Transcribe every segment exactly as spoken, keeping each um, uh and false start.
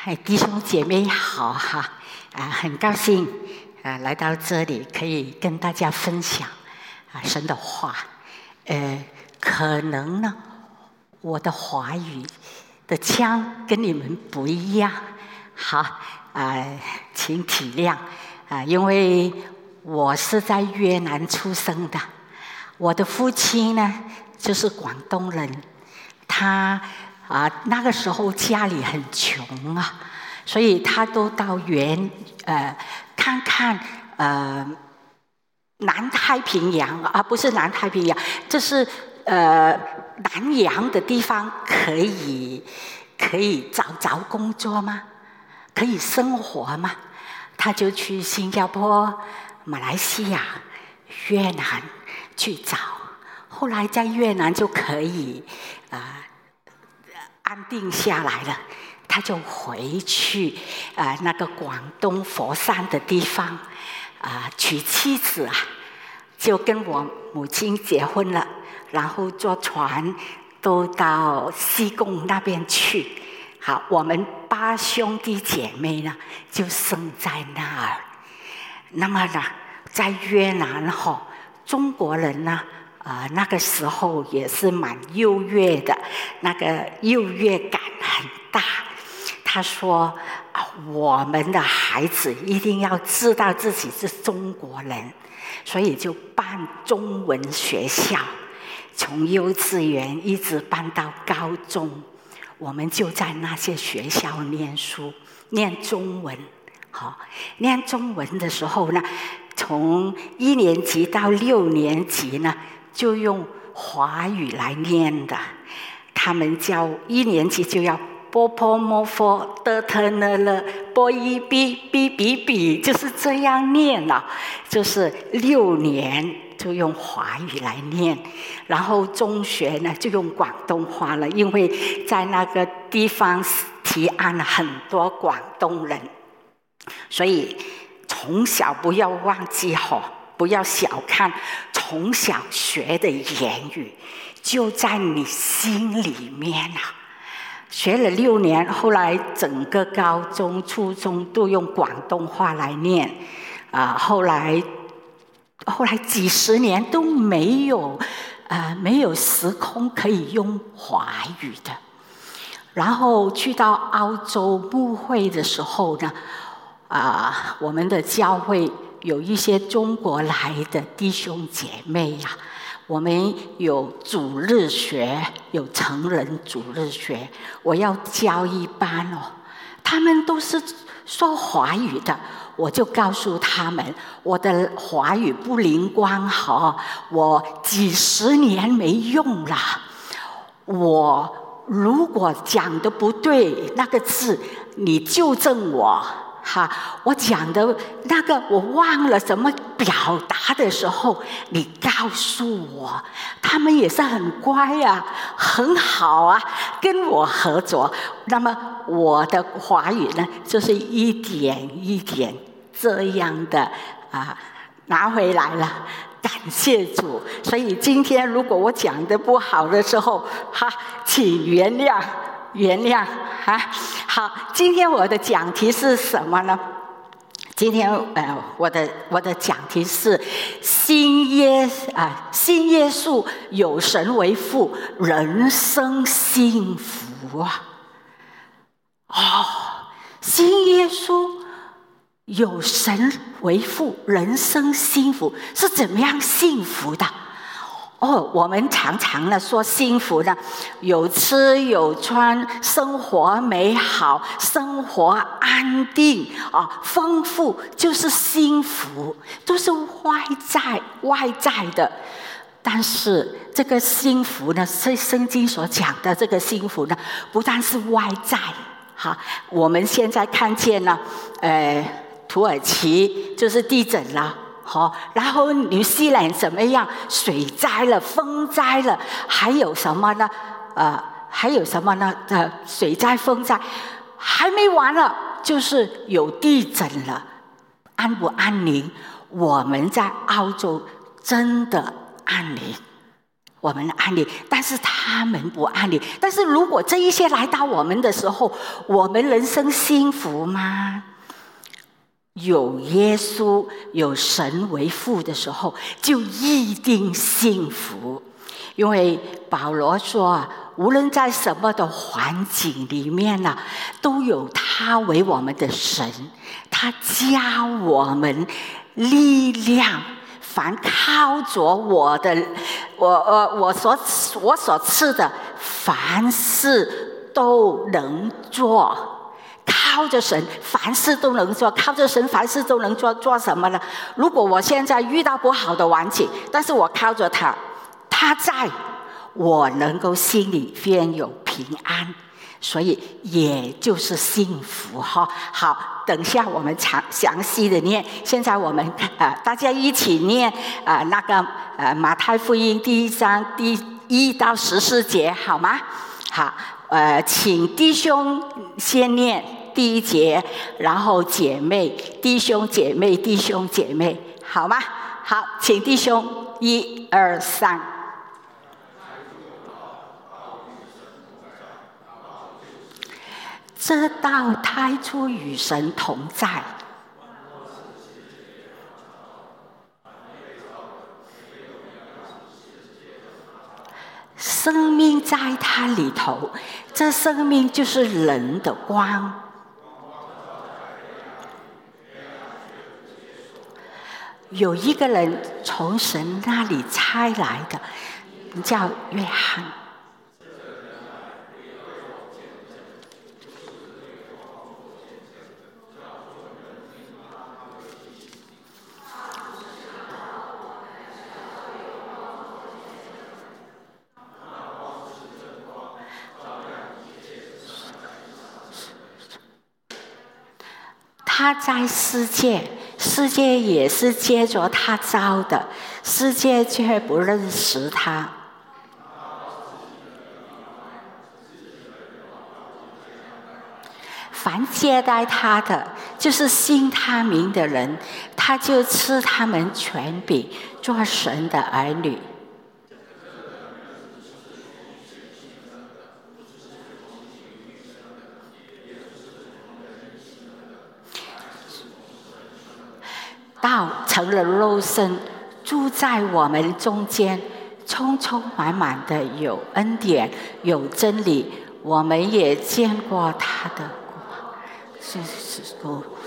嗨，弟兄姐妹好哈！啊，很高兴啊来到这里，可以跟大家分享啊神的话。呃，可能呢，我的华语的腔跟你们不一样，好啊，请体谅啊，因为我是在越南出生的，我的父亲呢就是广东人，他。啊，那个时候家里很穷啊，所以他都到原呃看看呃南太平洋啊，不是南太平洋，这是呃南洋的地方，可以可以找着工作吗？可以生活吗？他就去新加坡、马来西亚、越南去找，后来在越南就可以啊。呃安定下来了，他就回去啊、呃，那个广东佛山的地方啊、呃，娶妻子啊，就跟我母亲结婚了，然后坐船都到西贡那边去。好，我们八兄弟姐妹呢，就生在那儿。那么呢，在越南哈、哦，中国人呢。啊、呃，那个时候也是蛮优越的，那个优越感很大。他说：“啊，我们的孩子一定要知道自己是中国人，所以就办中文学校，从幼稚园一直办到高中，我们就在那些学校念书，念中文。好，念中文的时候呢，从一年级到六年级呢。”就用华语来念的，他们教一年级就要波波摩佛的特呢了波一比比比比，就是这样念了，就是六年就用华语来念，然后中学呢就用广东话了，因为在那个地方提案很多广东人，所以从小不要忘记吼。不要小看从小学的言语，就在你心里面啊。学了六年，后来整个高中、初中都用广东话来念，啊、呃，后来后来几十年都没有，呃，没有时空可以用华语的。然后去到澳洲牧会的时候呢，啊、呃，我们的教会。有一些中国来的弟兄姐妹呀、啊，我们有主日学，有成人主日学，我要教一班哦，他们都是说华语的，我就告诉他们，我的华语不灵光哈，我几十年没用了，我如果讲的不对那个字，你纠正我。哈，我讲的那个我忘了怎么表达的时候，你告诉我。他们也是很乖啊，很好啊，跟我合作。那么我的华语呢，就是一点一点这样的啊拿回来了。感谢主，所以今天如果我讲的不好的时候，哈，请原谅。原谅啊！好，今天我的讲题是什么呢？今天呃，我的我的讲题是新耶啊，新耶稣有神为父，人生幸福啊！哦，新耶稣有神为父，人生幸福是怎么样幸福的？哦，我们常常呢说幸福呢，有吃有穿，生活美好，生活安定啊，丰富就是幸福，都是外在外在的。但是这个幸福呢，是圣经所讲的这个幸福呢，不但是外在哈，我们现在看见了，呃，土耳其就是地震了。好，然后纽西兰怎么样？水灾了，风灾了，还有什么呢？呃，还有什么呢？呃，水灾、风灾还没完了，就是有地震了，安不安宁？我们在澳洲真的安宁， 我们按理，但是他们不按理。但是如果这一些来到我们的时候，我们人生幸福吗？有耶稣有神为父的时候，就一定幸福。因为保罗说，无论在什么的环境里面呢，都有他为我们的神，他加我们力量。凡靠着我的，我我我所我所赐的，凡事都能做。靠着神，凡事都能做。靠着神，凡事都能做。做什么呢？如果我现在遇到不好的环境，但是我靠着他，他在，我能够心里边有平安，所以也就是幸福哈。好，等下我们详详细的念。现在我们呃大家一起念啊、呃、那个呃马太福音第一章第一到十四节，好吗？好，呃，请弟兄先念第一节，然后姐妹、弟兄姐妹、弟兄姐妹，好吗？好，请弟兄，一二三。这道太初与神同在，生命在他里头，这生命就是人的光。有一个人从神那里差来的，叫约翰。他在世界，世界也是借着他造的，世界却不认识他。凡接待他的，就是信他名的人，他就赐他们权柄，做神的儿女。道成了肉身，住在我们中间，充充满满的有恩典，有真理。我们也见过他的光，是是是。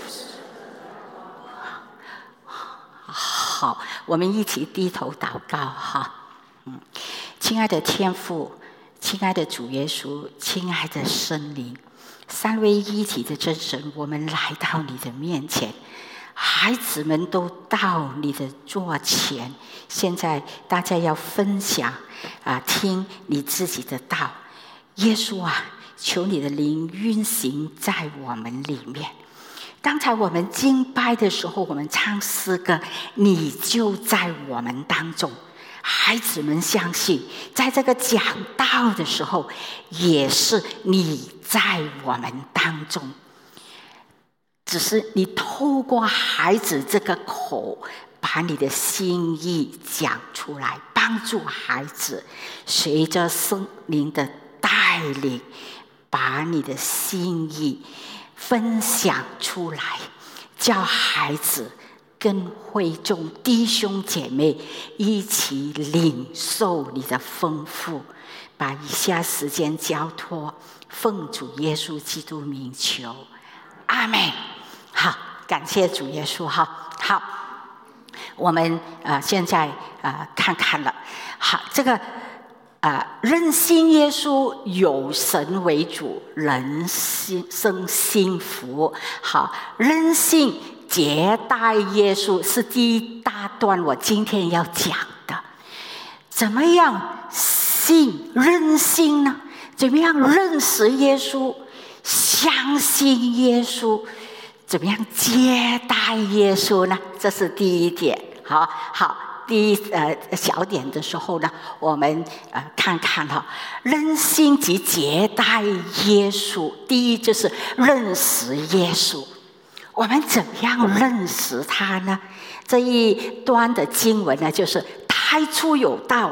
好，我们一起低头祷告哈。嗯，亲爱的天父，亲爱的主耶稣，亲爱的圣灵，三位一体的真神，我们来到你的面前。孩子们都到你的座前，现在大家要分享啊，听你自己的道。耶稣啊，求你的灵运行在我们里面。刚才我们敬拜的时候，我们唱诗歌，你就在我们当中。孩子们相信，在这个讲道的时候，也是你在我们当中。只是你透过孩子这个口，把你的心意讲出来，帮助孩子随着圣灵的带领，把你的心意分享出来，叫孩子跟会众弟兄姐妹一起领受你的丰富。把以下时间交托，奉主耶稣基督名求，阿们。好，感谢主耶稣哈。好，我们呃现在呃看看了。好，这个呃认信耶稣，有神为主，人心生幸福。好，认信接待耶稣是第一大段，我今天要讲的。怎么样信认信呢？怎么样认识耶稣？相信耶稣？怎么样接待耶稣呢？这是第一点。好好，第一呃小点的时候呢，我们呃看看哈，认信及接待耶稣。第一就是认识耶稣。我们怎么样认识他呢？这一段的经文呢，就是太初有道，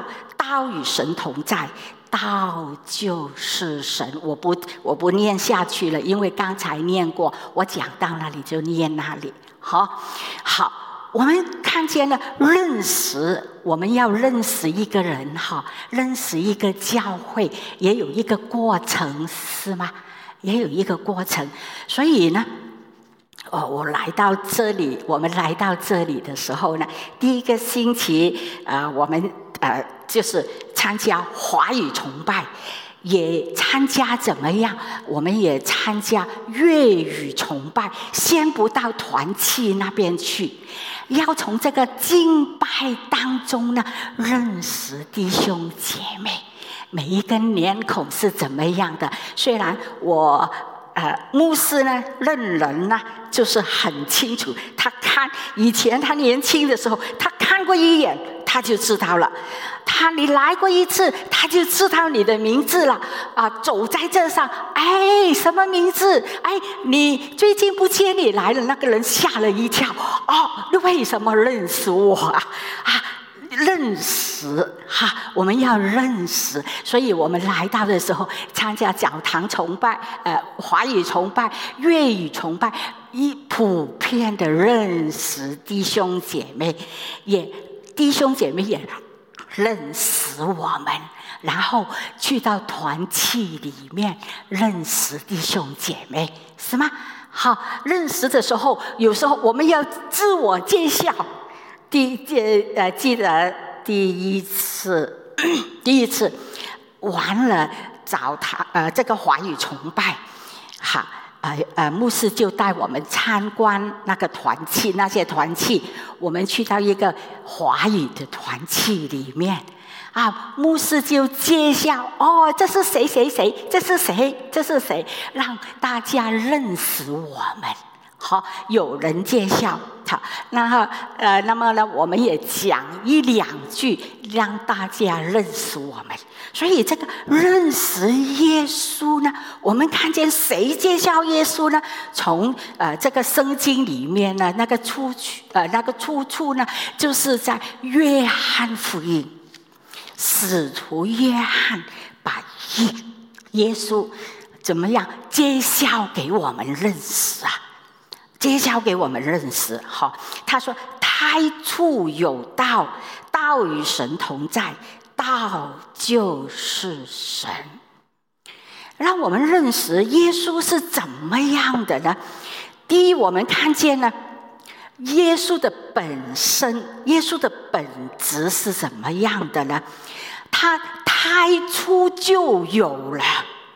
道与神同在，道就是神。我不我不念下去了，因为刚才念过，我讲到那里就念那里。好，好，我们看见了认识，我们要认识一个人哈，认识一个教会也有一个过程，是吗？也有一个过程。所以呢，哦，我来到这里，我们来到这里的时候呢，第一个星期，呃，我们呃就是参加华语崇拜，也参加怎么样？我们也参加粤语崇拜，先不到团契那边去，要从这个敬拜当中呢，认识弟兄姐妹，每一个脸孔是怎么样的。虽然我呃牧师呢认人呢就是很清楚，他看以前他年轻的时候，他看过一眼他就知道了。他你来过一次，他就知道你的名字了啊！走在这上，哎，什么名字？哎，你最近不见你来了，那个人吓了一跳。哦，你为什么认识我啊？啊，认识哈，我们要认识。所以我们来到的时候，参加教堂崇拜、呃，华语崇拜、粤语崇拜，一普遍的认识弟兄姐妹，也弟兄姐妹也认识我们，然后去到团契里面认识弟兄姐妹，是吗？好，认识的时候，有时候我们要自我介绍。第呃记得第一次，第一次完了找他呃这个华语崇拜，好。呃呃，牧师就带我们参观那个团契，那些团契，我们去到一个华语的团契里面，啊，牧师就介绍，哦，这是谁谁谁，这是谁，这是谁，让大家认识我们。好，有人介绍，好，然后呃，那么呢，我们也讲一两句，让大家认识我们。所以这个认识耶稣呢，我们看见谁介绍耶稣呢？从呃这个圣经里面呢，那个出处呃那个出处呢，就是在约翰福音，使徒约翰把耶耶稣怎么样介绍给我们认识啊？介绍给我们认识。好，他说：“太初有道，道与神同在，道就是神。”让我们认识耶稣是怎么样的呢？第一，我们看见呢，耶稣的本身，耶稣的本质是怎么样的呢？他太初就有了，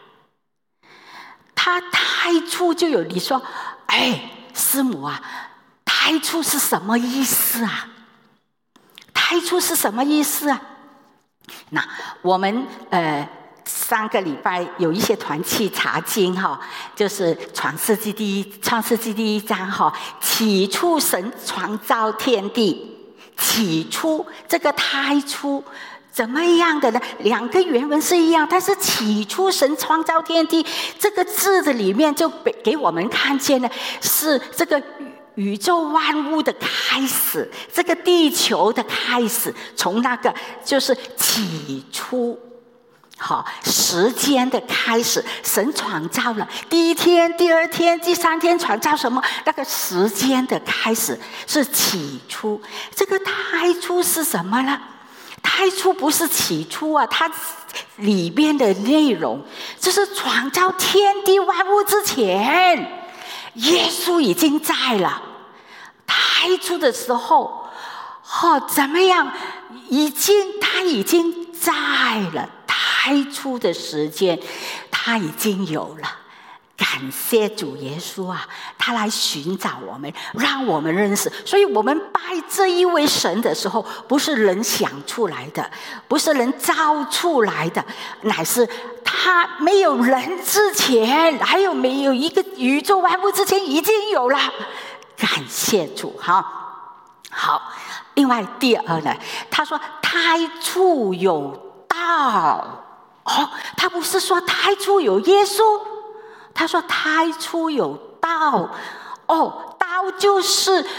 他太初就有。你说，哎，师母啊，太初是什么意思啊？太初是什么意思啊？那我们呃上个礼拜有一些团契查经哈，就是创世纪第一创世纪第一章哈，起初神创造天地，起初这个太初怎么样的呢？两个原文是一样，但是起初神创造天地这个字的里面就给我们看见了，是这个宇宙万物的开始，这个地球的开始，从那个就是起初，好，时间的开始，神创造了第一天、第二天、第三天，创造什么？那个时间的开始是起初。这个太初是什么呢？太初不是起初啊，它里边的内容就是创造天地万物之前，耶稣已经在了。太初的时候，哦，怎么样？已经，他已经在了。太初的时间，他已经有了。感谢主耶稣啊，他来寻找我们，让我们认识。所以我们拜这一位神的时候，不是人想出来的，不是人造出来的，乃是他没有人之前，还有没有一个宇宙万物之前已经有了。感谢主哈。好，另外第二呢，他说太初有道。哦，他不是说太初有耶稣，他说太初有道。哦，道就是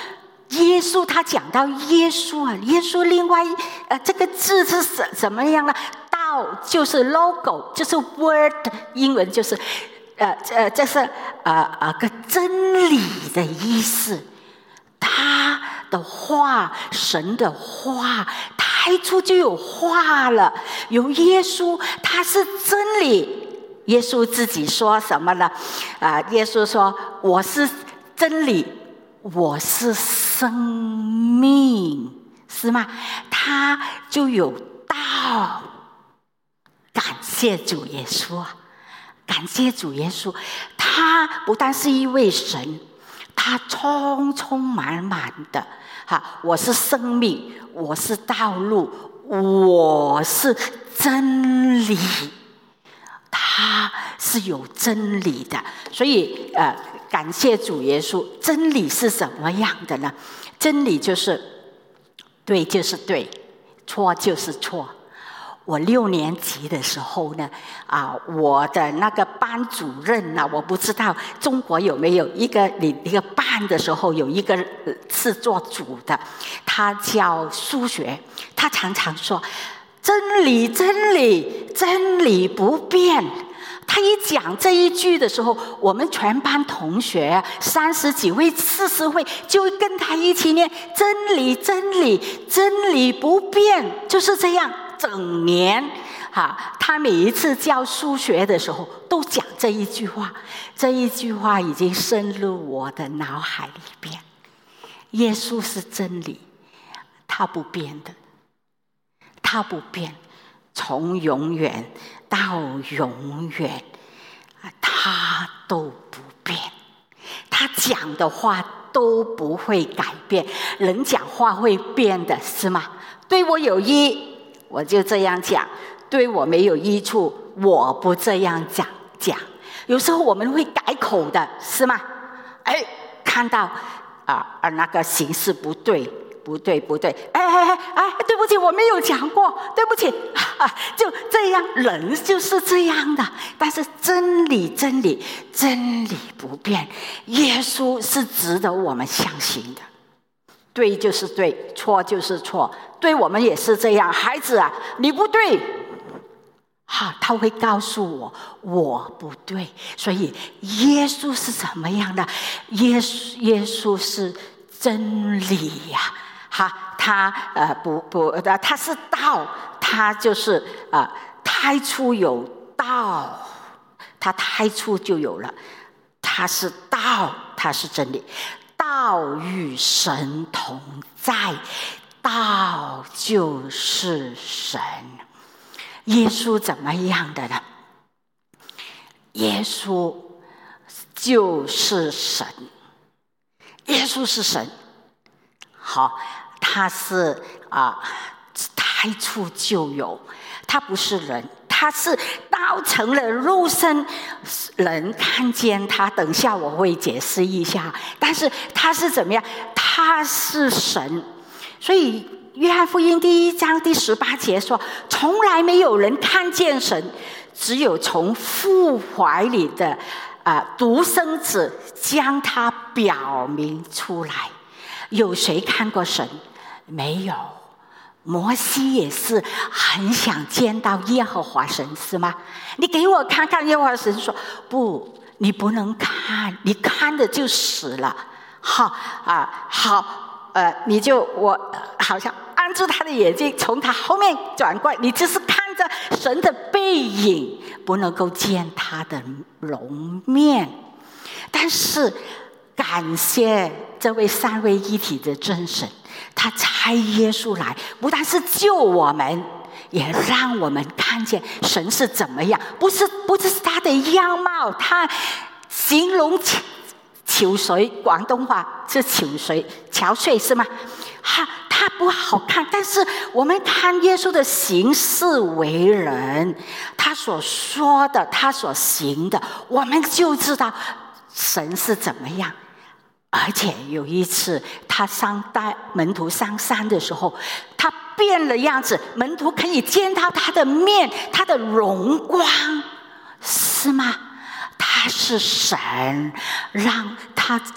耶稣他讲到耶稣啊，耶稣另外呃这个字是什怎么样呢？道就是 logo， 就是 word， 英文就是呃呃这是呃呃个真理的意思。他的话，神的话，太初就有话了，有耶稣，他是真理。耶稣自己说什么呢？啊、呃，耶稣说：“我是真理。”我是生命，是吗？他就有道。感谢主耶稣啊！感谢主耶稣，他不但是一位神，他充充满满的哈，我是生命，我是道路，我是真理。他是有真理的，所以呃，感谢主耶稣。真理是什么样的呢？真理就是对就是对，错就是错。我六年级的时候呢，啊，我的那个班主任呢、啊，我不知道中国有没有一个你一个班的时候有一个是做主的，他叫数学，他常常说真理真理真理不变。他一讲这一句的时候，我们全班同学三十几位四十位就跟他一起念真理真理真理不变，就是这样整年哈，他每一次教数学的时候都讲这一句话，这一句话已经深入我的脑海里边。耶稣是真理，他不变的，他不变，从永远到永远，他都不变，他讲的话都不会改变。人讲话会变的，是吗？对我有益，我就这样讲；对我没有益处，我不这样讲讲。有时候我们会改口的，是吗？哎，看到啊啊那个形式不对。不对不对，哎哎哎哎，对不起，我没有讲过，对不起，啊、就这样，人就是这样的。但是真理，真理，真理不变，耶稣是值得我们相信的。对就是对，错就是错，对我们也是这样。孩子啊，你不对，哈、啊，他会告诉我我不对。所以耶稣是怎么样的？耶稣，耶稣是真理呀、啊。哈，他呃不不，他是道，他就是啊、呃，太初有道，他太初就有了，他是道，他是真理，道与神同在，道就是神。耶稣怎么样的呢？耶稣就是神，耶稣是神。好，他是啊、呃，太初就有，他不是人，他是道成了肉身，人看见他。等下我会解释一下，但是他是怎么样？他是神，所以约翰福音第一章第十八节说，从来没有人看见神，只有从父怀里的啊、呃、独生子将他表明出来。有谁看过神？没有。摩西也是很想见到耶和华神，是吗？你给我看看。耶和华神说不，你不能看，你看了就死了。好啊，好，呃，你就我好像按住他的眼睛，从他后面转过来，你只是看着神的背影，不能够见他的容面。但是感谢这位三位一体的真神，他差耶稣来，不但是救我们，也让我们看见神是怎么样。不是不是他的样貌，他形容憔悴，广东话是憔悴，憔悴是吗？他他不好看，但是我们看耶稣的行事为人，他所说的，他所行的，我们就知道神是怎么样。而且有一次他上带门徒上山的时候，他变了样子，门徒可以见到他的面，他的荣光，是吗？他是神，让他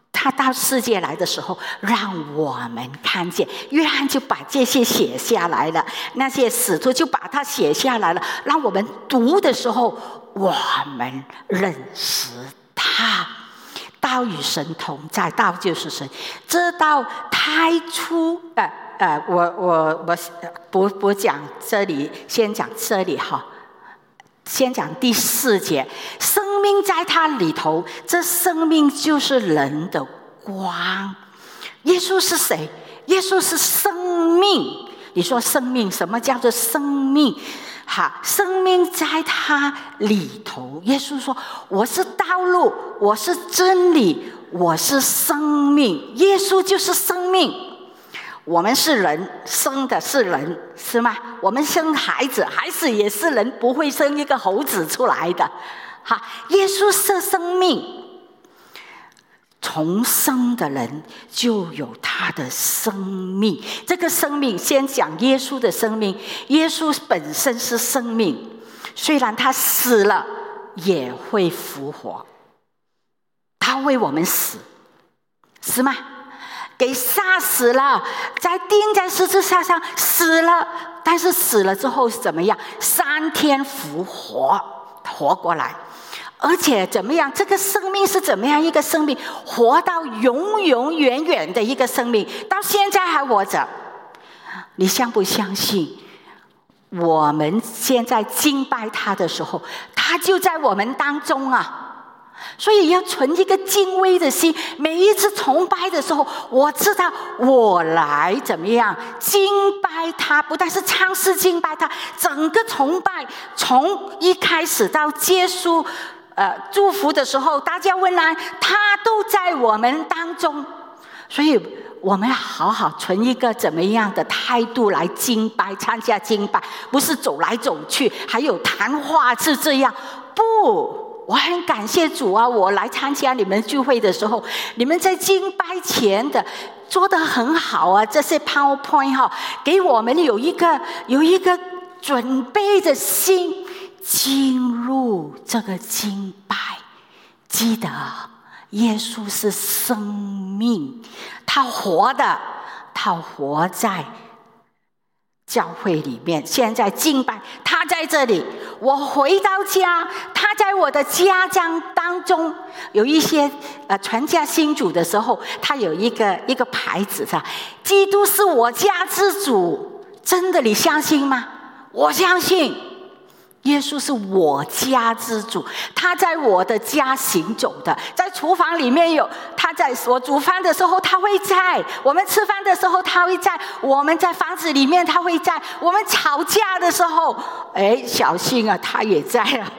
他到世界来的时候，让我们看见。约翰就把这些写下来了，那些使徒就把它写下来了，让我们读的时候，我们认识他。道与神同在，道就是神。这道太初，呃呃，我我我不不讲这里，先讲这里哈。先讲第四节，生命在他里头，这生命就是人的光。耶稣是谁？耶稣是生命。你说生命，什么叫做生命？好，生命在他里头。耶稣说：“我是道路，我是真理，我是生命。”耶稣就是生命。我们是人，生的是人，是吗？我们生孩子，孩子也是人，不会生一个猴子出来的。哈，耶稣是生命，重生的人就有他的生命。这个生命，先讲耶稣的生命。耶稣本身是生命，虽然他死了，也会复活。他为我们死，是吗？给杀死了，在钉在十字架上死了，但是死了之后是怎么样？三天复活，活过来，而且怎么样？这个生命是怎么样一个生命？活到永永远远的一个生命，到现在还活着。你相不相信？我们现在敬拜他的时候，他就在我们当中啊。所以要存一个敬畏的心，每一次崇拜的时候，我知道我来怎么样敬拜他，不但是唱诗敬拜他，整个崇拜从一开始到结束，呃，祝福的时候，大家问安，他都在我们当中。所以我们要好好存一个怎么样的态度来敬拜，参加敬拜，不是走来走去，还有谈话是这样，不。我很感谢主啊！我来参加你们聚会的时候，你们在敬拜前的做得很好啊！这些 PowerPoint 哈，给我们有一个有一个准备的心，进入这个敬拜。记得，耶稣是生命，他活的，他活在教会里面。现在敬拜，他在这里。我回到家，他在我的家乡当中。有一些呃传家信主的时候，他有一个一个牌子是吧？基督是我家之主。真的，你相信吗？我相信。耶稣是我家之主，他在我的家行走的，在厨房里面有，他在我煮饭的时候他会在，我们吃饭的时候他会在，我们在房子里面他会在，我们吵架的时候，哎，小心啊，他也在啊。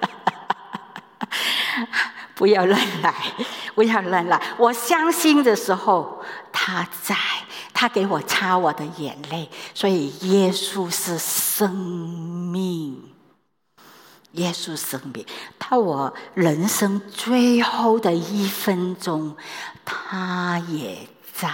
不要乱来，不要乱来。我相信的时候他在，他给我擦我的眼泪。所以耶稣是生命，耶稣生命，到我人生最后的一分钟，他也在。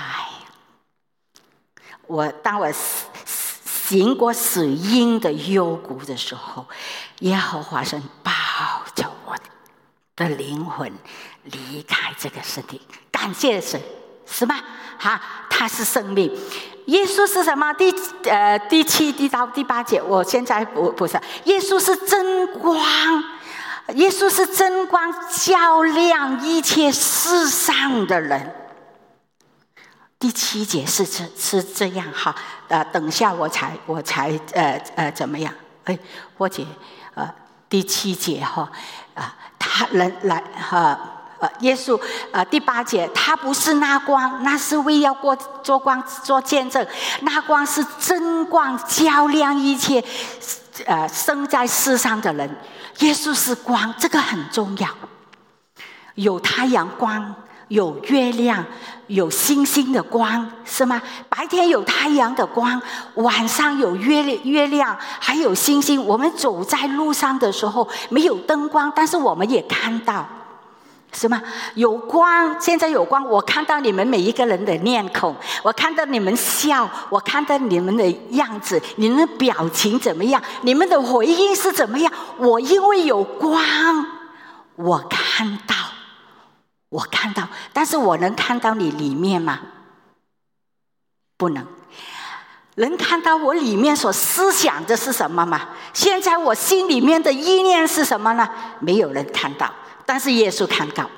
我当我行过死荫的幽谷的时候，耶和华神抱着我的灵魂离开这个身体，感谢神，是吗？哈，他是生命。耶稣是什么？第呃第七、第到第八节，我现在不不是。耶稣是真光，耶稣是真光，照亮一切世上的人。第七节是这是这样哈，呃，等下我才我才呃呃怎么样？哎，或者呃第七节哈啊，他人来哈。呃，耶稣，呃，第八节，他不是那光，那是为要过做光做见证。那光是真光，照亮一切，呃，生在世上的人。耶稣是光，这个很重要。有太阳光，有月亮，有星星的光，是吗？白天有太阳的光，晚上有月月亮，还有星星。我们走在路上的时候，没有灯光，但是我们也看到。是吗？有光，现在有光，我看到你们每一个人的面孔，我看到你们笑，我看到你们的样子，你们的表情怎么样？你们的回应是怎么样？我因为有光，我看到， 我看到，但是我能看到你里面吗？不能。能看到我里面所思想的是什么吗？现在我心里面的意念是什么呢？没有人看到，但是耶稣看到。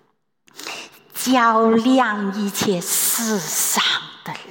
照亮一切世上的人，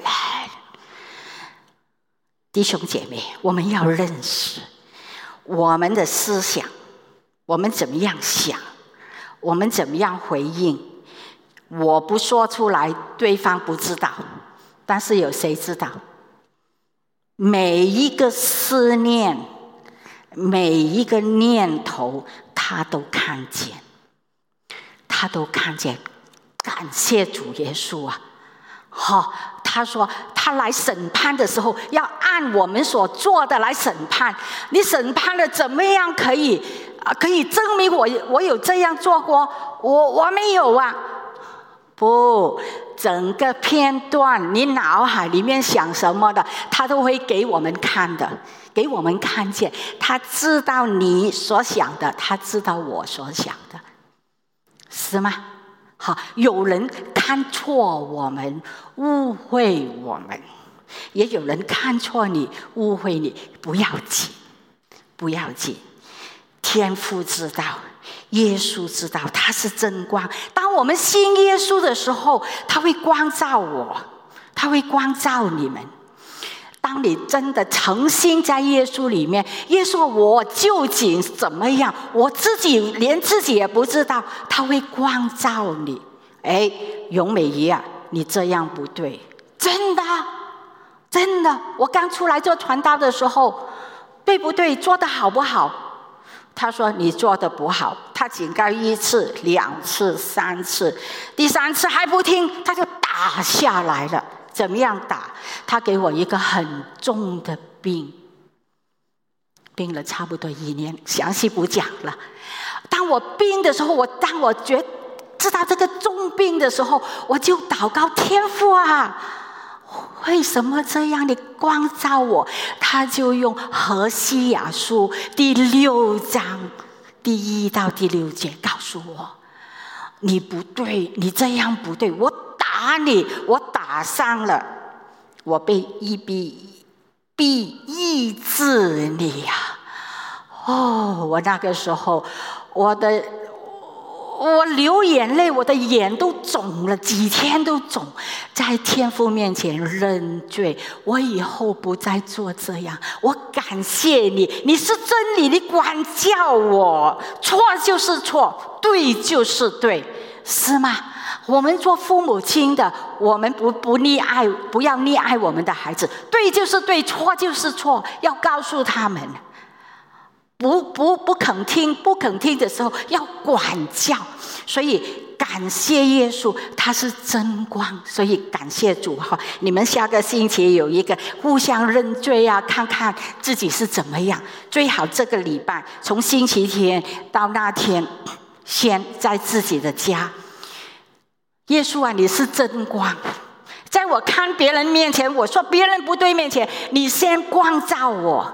弟兄姐妹，我们要认识我们的思想，我们怎么样想，我们怎么样回应。我不说出来，对方不知道，但是有谁知道？每一个思念，每一个念头，他都看见，他都看见。感谢主耶稣啊！好、哦，他说他来审判的时候，要按我们所做的来审判。你审判了怎么样可以啊？可以证明我我有这样做过？我我没有啊！不，整个片段你脑海里面想什么的，他都会给我们看的，给我们看见。他知道你所想的，他知道我所想的，是吗？好，有人看错我们，误会我们，也有人看错你，误会你，不要紧，不要紧。天父知道，耶稣知道，他是真光。当我们信耶稣的时候，他会光照我，他会光照你们。当你真的诚心在耶稣里面，耶稣我究竟怎么样，我自己连自己也不知道，他会光照你。哎，咏美仪啊，你这样不对，真的真的。我刚出来做传道的时候，对不对？做得好不好？他说你做得不好，他警告一次、两次、三次，第三次还不听，他就打下来了。怎么样打？他给我一个很重的病，病了差不多一年，详细不讲了。当我病的时候，我当我觉知道这个重病的时候，我就祷告天父啊，为什么这样？你光照我。他就用何西雅书第六章第一到第六节告诉我，你不对，你这样不对，我打你，我打伤了，我被一逼必医治你呀、啊！哦，我那个时候，我的我流眼泪，我的眼都肿了，几天都肿，在天父面前认罪，我以后不再做这样。我感谢你，你是真理，你管教我，错就是错，对就是对，是吗？我们做父母亲的，我们不不溺爱，不要溺爱我们的孩子，对就是对，错就是错，要告诉他们。不不不肯听，不肯听的时候要管教。所以感谢耶稣，他是真光。所以感谢主哈！你们下个星期有一个互相认罪啊，看看自己是怎么样。最好这个礼拜从星期天到那天，先在自己的家。耶稣啊，你是真光，在我看别人面前，我说别人不对面前，你先光照我。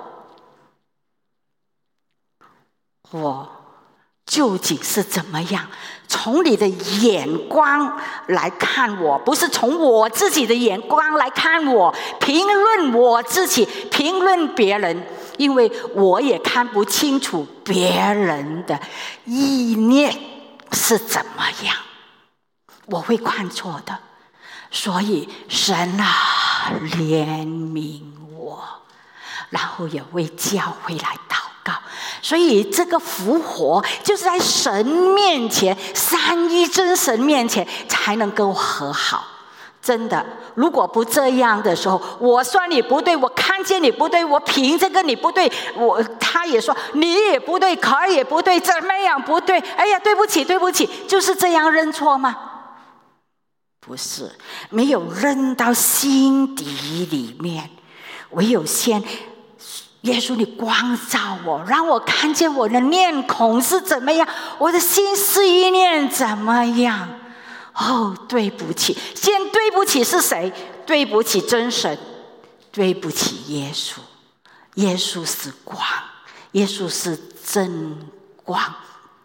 我究竟是怎么样？从你的眼光来看我，不是从我自己的眼光来看我，评论我自己，评论别人，因为我也看不清楚别人的意念是怎么样，我会看错的。所以神啊，怜悯我，然后也为教会来祷告。所以这个复活就是在神面前，三一真神面前才能够和好。真的，如果不这样的时候，我说你不对，我看见你不对，我凭这个你不对，我他也说你也不对，可儿也不对，怎么样不对？哎呀，对不起对不起，就是这样认错吗？不是，没有认到心底里面，唯有先耶稣你光照我，让我看见我的面孔是怎么样，我的心思意念怎么样。哦，对不起，先对不起是谁？对不起真神，对不起耶稣。耶稣是光，耶稣是真光。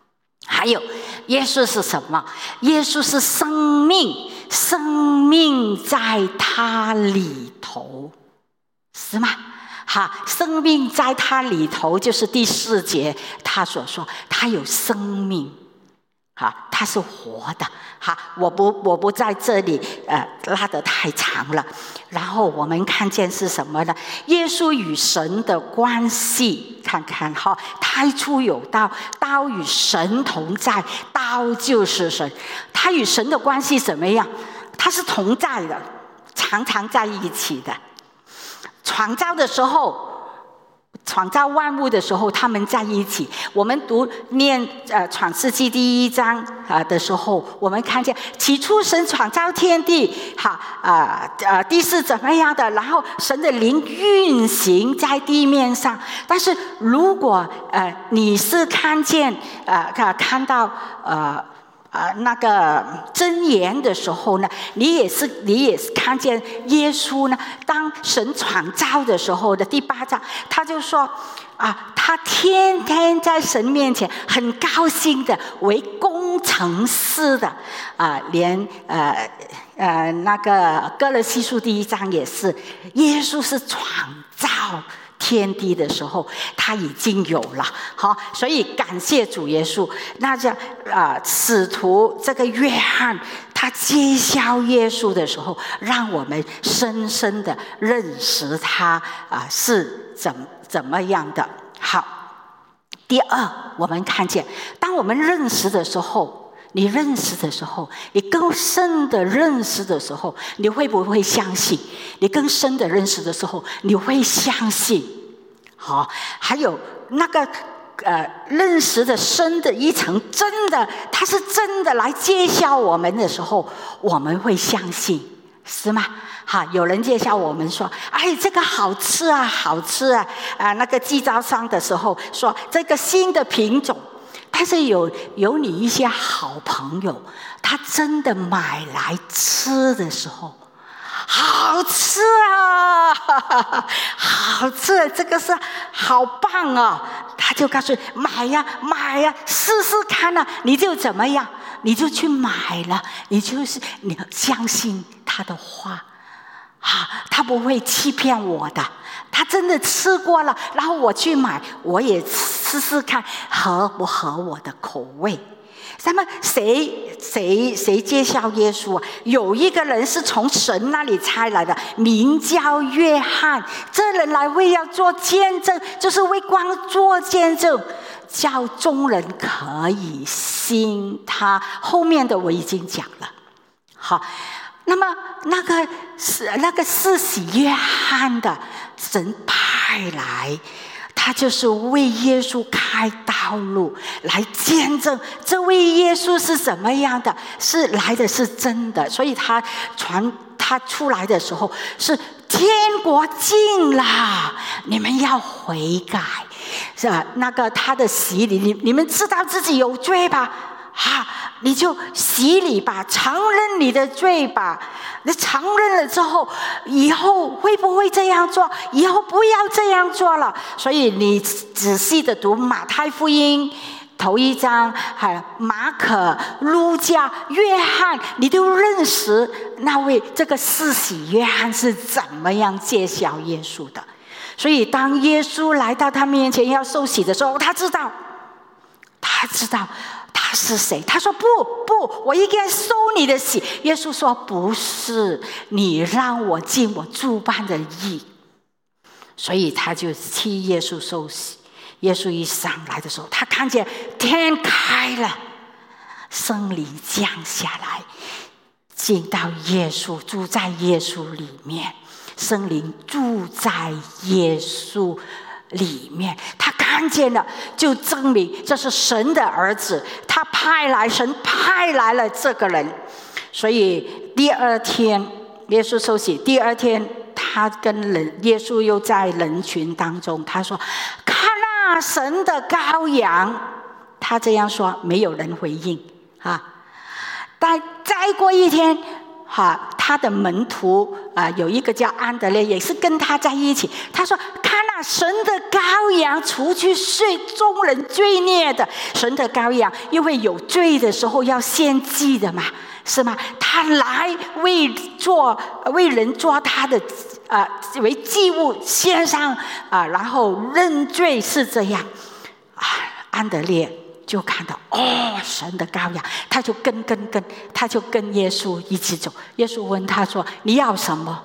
还有耶稣是什么？耶稣是生命，生命在他里头，是吗？哈，生命在他里头，就是第四节他所说，他有生命，哈，他是活的。哈，我不我不在这里呃拉得太长了。然后我们看见是什么呢？耶稣与神的关系，看看哈，太初有道，道与神同在，道就是神。他与神的关系怎么样？他是同在的，常常在一起的。创造的时候，创造万物的时候，他们在一起。我们读念呃创世纪第一章啊的时候，我们看见起初神创造天地，哈啊呃地是怎么样的，然后神的灵运行在地面上。但是如果呃你是看见呃看到呃。啊、呃，那个箴言的时候呢，你也是你也是看见耶稣呢，当神创造的时候的第八章，他就说啊，他天天在神面前很高兴的为工程师的啊，连呃呃那个歌罗西书第一章也是，耶稣是创造天地的时候他已经有了，好，所以感谢主耶稣。那这啊、呃，使徒这个约翰他揭晓耶稣的时候，让我们深深的认识他啊、呃、是怎怎么样的。好，第二，我们看见当我们认识的时候，你认识的时候，你更深的认识的时候，你会不会相信？你更深的认识的时候，你会相信。好，还有那个呃认识的深的一层，真的，它是真的来揭晓我们的时候，我们会相信，是吗？哈，有人介绍我们说，哎，这个好吃啊，好吃啊！啊，那个寄招商的时候说这个新的品种。但是有有你一些好朋友，他真的买来吃的时候，好吃啊，好吃，这个是好棒啊！他就告诉你买呀买呀，试试看啊，你就怎么样，你就去买了，你就是你相信他的话啊，他不会欺骗我的。他真的吃过了，然后我去买，我也试试看合不合我的口味。那么谁谁谁介绍耶稣啊？有一个人是从神那里差来的，名叫约翰。这人来为要做见证，就是为光做见证，叫众人可以信他。后面的我已经讲了。好，那么那个是那个施洗约翰的神派来，他就是为耶稣开道路，来见证这位耶稣是什么样的，是来的是真的。所以他传他出来的时候是天国近了，你们要悔改，是吧？那个他的洗礼，你你们知道自己有罪吧？啊，你就洗礼吧，承认你的罪吧。你承认了之后，以后会不会这样做？以后不要这样做了。所以你仔细的读马太福音头一章，还有马可、路加、约翰，你都认识那位这个施洗约翰是怎么样揭晓耶稣的。所以当耶稣来到他面前要受洗的时候，他知道，他知道。他是谁？他说不不，我应该收你的洗。耶稣说不是，你让我尽我诸般的义。所以他就替耶稣受洗。耶稣一上来的时候，他看见天开了，圣灵降下来，进到耶稣，住在耶稣里面。圣灵住在耶稣里面，他看见了，就证明这是神的儿子，他派来，神派来了这个人。所以第二天耶稣受洗，第二天他跟人耶稣又在人群当中，他说看啊，神的羔羊。他这样说，没有人回应啊。但再过一天哈，他的门徒啊、呃，有一个叫安德烈，也是跟他在一起。他说：“看啊， 啊，神的羔羊除去罪众人罪孽的，神的羔羊，因为有罪的时候要献祭的嘛，是吗？他来为做为人做他的啊、呃、为祭物献上啊、呃，然后认罪，是这样啊。安德烈就看到哦，神的羔羊，他就跟跟跟，他就跟耶稣一起走。耶稣问他说：“你要什么？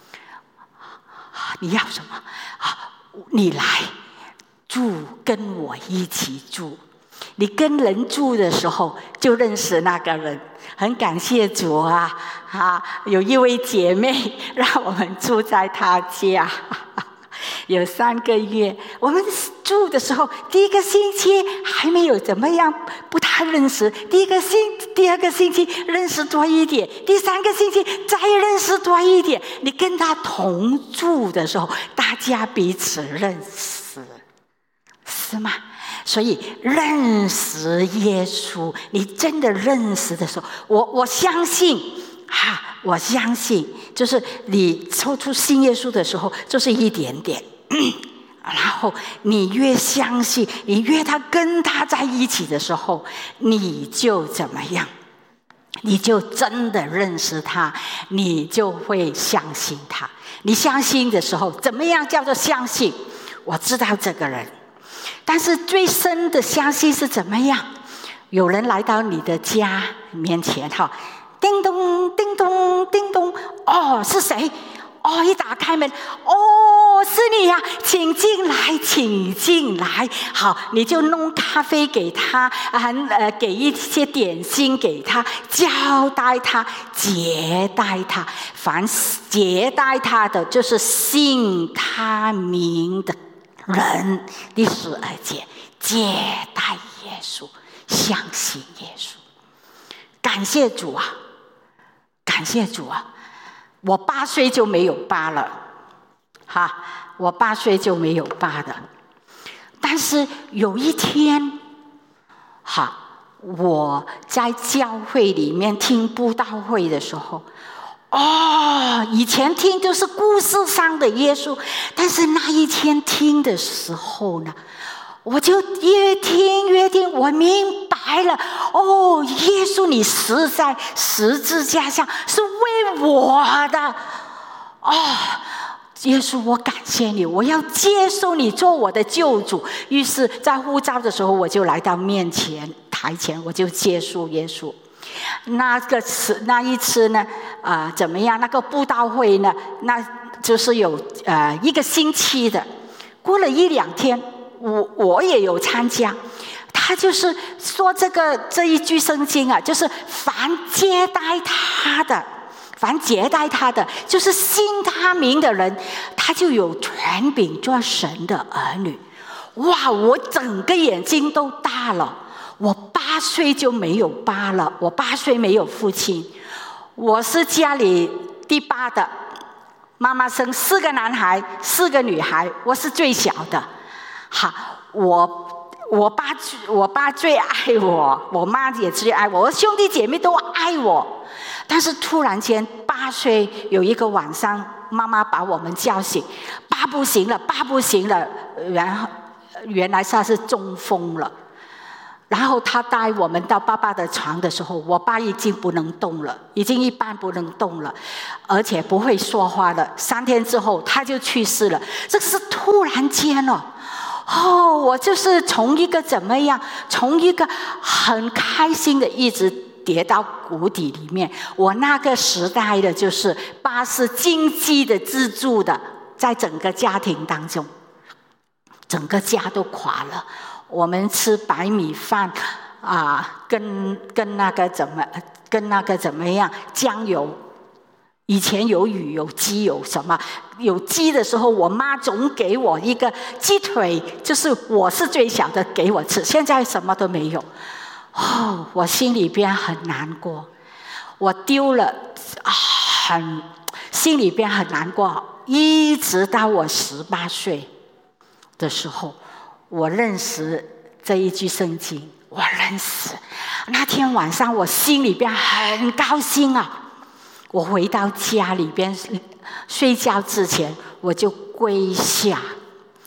你要什么？啊，你来住，跟我一起住。你跟人住的时候，就认识那个人。很感谢主啊！啊，有一位姐妹让我们住在她家。”有三个月，我们住的时候，第一个星期还没有怎么样，不太认识。第一个星，第二个星期认识多一点，第三个星期再认识多一点。你跟他同住的时候，大家彼此认识，是吗？所以认识耶稣，你真的认识的时候，我我相信。哈、啊，我相信，就是你抽出信耶稣的时候，就是一点点，然后你越相信，你越他跟他在一起的时候，你就怎么样？你就真的认识他，你就会相信他。你相信的时候，怎么样叫做相信？我知道这个人，但是最深的相信是怎么样？有人来到你的家面前，哈。叮咚叮咚叮咚，哦，是谁？哦，一打开门，哦，是你呀、啊，请进来，请进来。好，你就弄咖啡给他，啊，呃，给一些点心给他，交代他，接待他。凡接待他的，就是信他名的人。第十二节，接待耶稣，相信耶稣。感谢主啊！感谢主啊！我八岁就没有疤了，哈，我八岁就没有疤的。但是有一天，哈，我在教会里面听布道会的时候，哦，以前听就是故事上的耶稣，但是那一天听的时候呢，我就越听越听，我明白了，哦，耶稣你死在十字架上是为我的，哦，耶稣我感谢你，我要接受你做我的救主。于是在呼召的时候，我就来到面前台前，我就接受耶稣。那个次那一次呢，啊、呃，怎么样？那个布道会呢，那就是有呃一个星期的，过了一两天。我我也有参加，他就是说这个这一句圣经啊，就是凡接待他的，凡接待他的，就是信他名的人，他就有权柄做神的儿女。哇！我整个眼睛都大了。我八岁就没有疤了，我八岁没有父亲，我是家里第八的，妈妈生四个男孩，四个女孩，我是最小的。好，我我爸我爸最爱我，我妈也最爱我，我兄弟姐妹都爱我。但是突然间，八岁有一个晚上，妈妈把我们叫醒，爸不行了，爸不行了。然后原来他是中风了。然后他带我们到爸爸的床的时候，我爸已经不能动了，已经一半不能动了，而且不会说话了。三天之后他就去世了。这是突然间哦。哦，我就是从一个怎么样，从一个很开心的一直跌到谷底里面。我那个时代的就是爸是经济的支柱的，在整个家庭当中，整个家都垮了。我们吃白米饭啊，跟跟那个怎么跟那个怎么样酱油。以前有鱼有鸡有什么，有鸡的时候我妈总给我一个鸡腿，就是我是最小的给我吃。现在什么都没有，哦，我心里边很难过，我丢了，很心里边很难过。一直到我十八岁的时候，我认识这一句圣经，我认识。那天晚上我心里边很高兴啊。我回到家里边睡觉之前，我就跪下，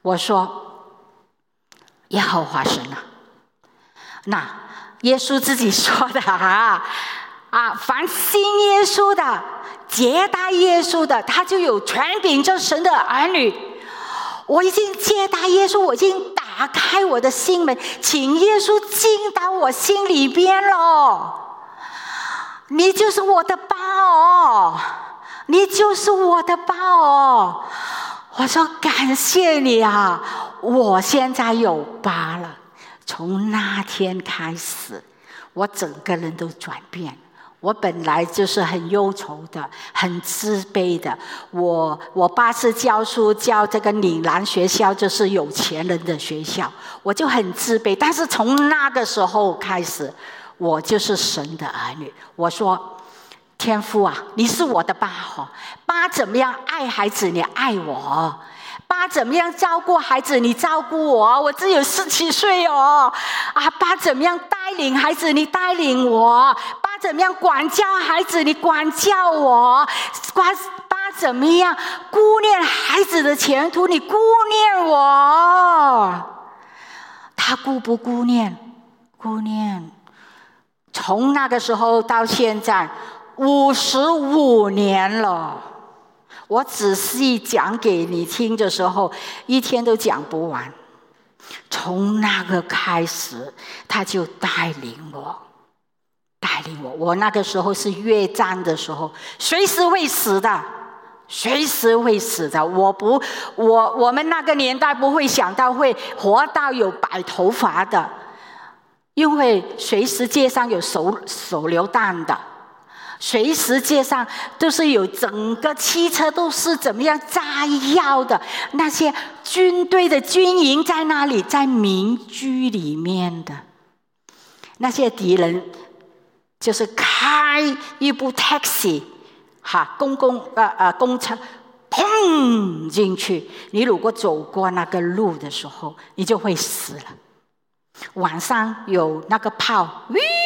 我说耶和华神啊，那耶稣自己说的啊啊，凡信耶稣的、接待耶稣的，他就有权柄做神的儿女。我已经接待耶稣，我已经打开我的心门，请耶稣进到我心里边了。你就是我的爸哦，你就是我的爸哦。我说感谢你啊，我现在有爸了。从那天开始，我整个人都转变。我本来就是很忧愁的，很自卑的。我我爸是教书，教这个岭南学校，就是有钱人的学校，我就很自卑。但是从那个时候开始，我就是神的儿女。我说天父啊，你是我的爸哦，爸怎么样爱孩子，你爱我；爸怎么样照顾孩子，你照顾我。我只有十七岁哦，啊，爸怎么样带领孩子，你带领我；爸怎么样管教孩子，你管教我；爸怎么样顾念孩子的前途，你顾念我。他顾不顾念？顾念。从那个时候到现在五十五年了，我仔细讲给你听的时候，一天都讲不完。从那个开始，他就带领我，带领我。我那个时候是越战的时候，随时会死的，随时会死的。我不，我我们那个年代不会想到会活到有白头发的，因为随时街上有手手榴弹的。随时街上都是有，整个汽车都是怎么样炸药的，那些军队的军营在那里，在民居里面的那些敌人，就是开一部 taxi 哈公共呃呃公车，砰进去。你如果走过那个路的时候，你就会死了。晚上有那个炮，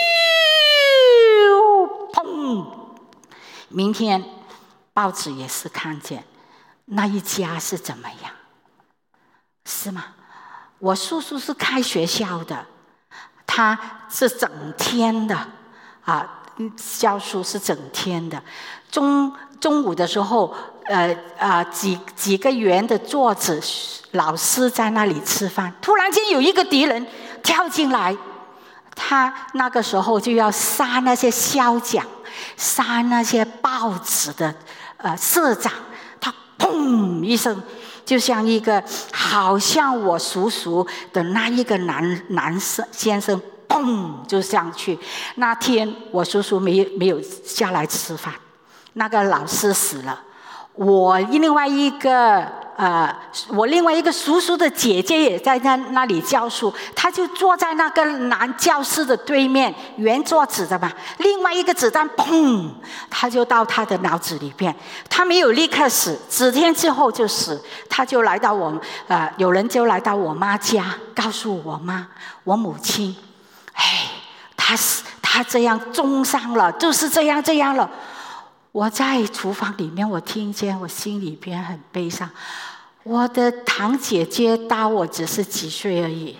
砰！明天报纸也是看见那一家是怎么样，是吗？我叔叔是开学校的，他是整天的啊，教书是整天的。中中午的时候，呃啊几几个圆的桌子，老师在那里吃饭，突然间有一个敌人跳进来。他那个时候就要杀那些校长，杀那些报纸的呃社长。他砰一声，就像一个好像我叔叔的那一个男男生先生，砰就上去。那天我叔叔没没有下来吃饭，那个老师死了。我另外一个呃，我另外一个叔叔的姐姐也在那那里教书，她就坐在那个男教室的对面，圆桌子的嘛。另外一个子弹砰，他就到他的脑子里边，他没有立刻死，几天之后就死。他就来到我呃，有人就来到我妈家，告诉我妈，我母亲，哎，他死，他这样重伤了，就是这样这样了。我在厨房里面，我听见，我心里边很悲伤。我的堂姐姐大我只是几岁而已，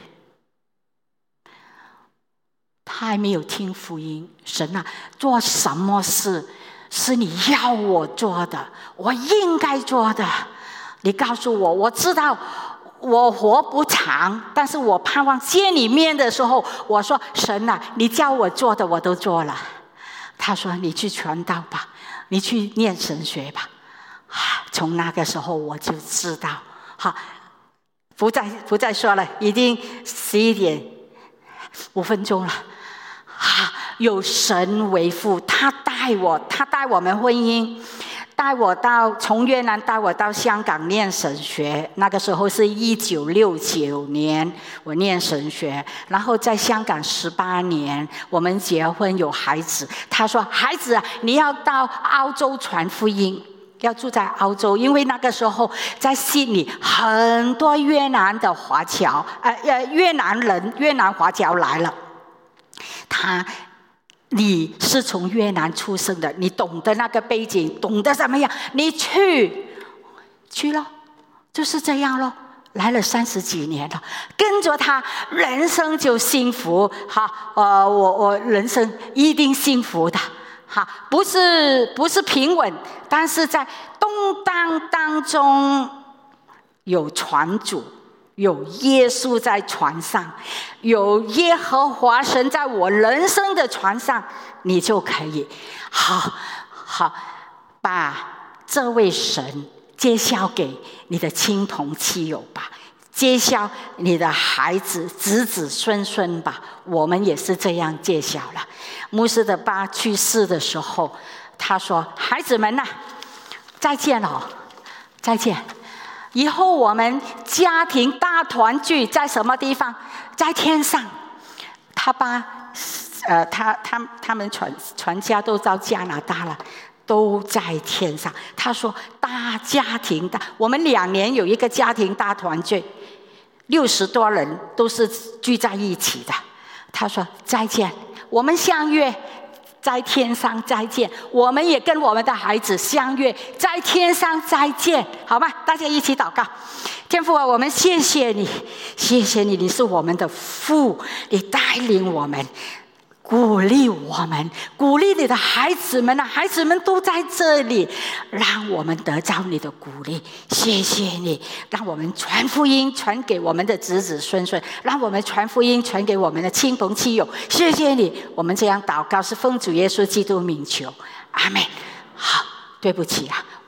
她还没有听福音。神啊，做什么事是你要我做的，我应该做的，你告诉我。我知道我活不长，但是我盼望见你面的时候，我说神啊，你叫我做的我都做了。他说你去传道吧，你去念神学吧。从那个时候我就知道，好，不再不再说了，已经十一点五分钟了。啊，有神为父，他带我，他带我们婚姻，带我到从越南带我到香港念神学。那个时候是一九六九年，我念神学，然后在香港十八年，我们结婚有孩子。他说：“孩子啊，你要到澳洲传福音。”要住在澳洲，因为那个时候在悉尼很多越南的华侨，呃呃越南人越南华侨来了。他，你是从越南出生的，你懂得那个背景，懂得怎么样？你去，去了，就是这样咯。 来了三十几年了，跟着他，人生就幸福。好，呃，我我人生一定幸福的。好，不是不是平稳，但是在动荡当中有船主，有耶稣在船上，有耶和华神在我人生的船上，你就可以好好把这位神介绍给你的亲朋戚友吧，介绍你的孩子子子孙孙吧。我们也是这样介绍了。牧师的爸去世的时候，他说：“孩子们呐、啊，再见哦，再见！以后我们家庭大团聚在什么地方？在天上。”他爸，呃，他他他们全全家都到加拿大了。都在天上。他说大家庭大，我们两年有一个家庭大团聚，六十多人都是聚在一起的。他说再见，我们相约在天上再见，我们也跟我们的孩子相约在天上再见，好吗？大家一起祷告。天父啊，我们谢谢你，谢谢你，你是我们的父，你带领我们，鼓励我们，鼓励你的孩子们啊，孩子们都在这里，让我们得到你的鼓励。谢谢你，让我们传福音传给我们的子子孙孙，让我们传福音传给我们的亲朋戚友。谢谢你，我们这样祷告是奉主耶稣基督名求，阿们。好，对不起啊。